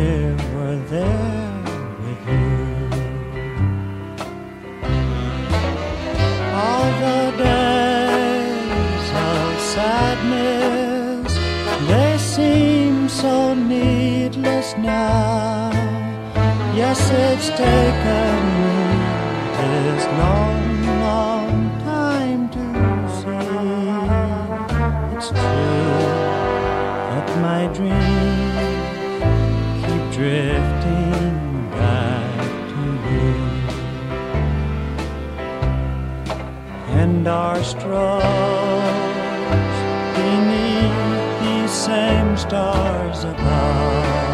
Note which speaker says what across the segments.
Speaker 1: were there with you. All the days of sadness, they seem so needless now. Yes, it's taken me this long, long time to see. It's true that my dreams keep drifting back to you, and our strokes beneath these same stars above.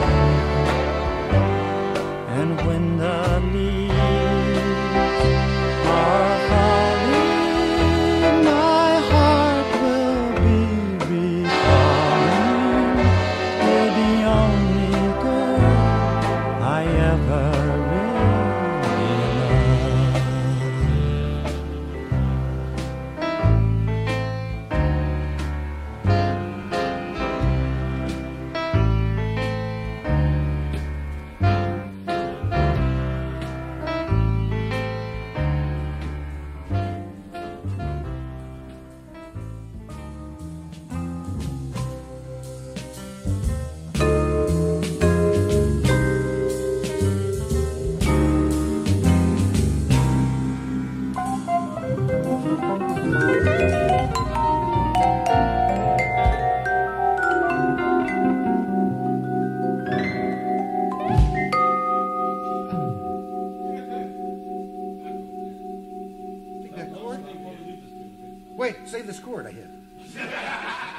Speaker 1: And when the leaves are falling, my heart will be recalling you're the only girl I ever really
Speaker 2: Wait, save this chord I hit.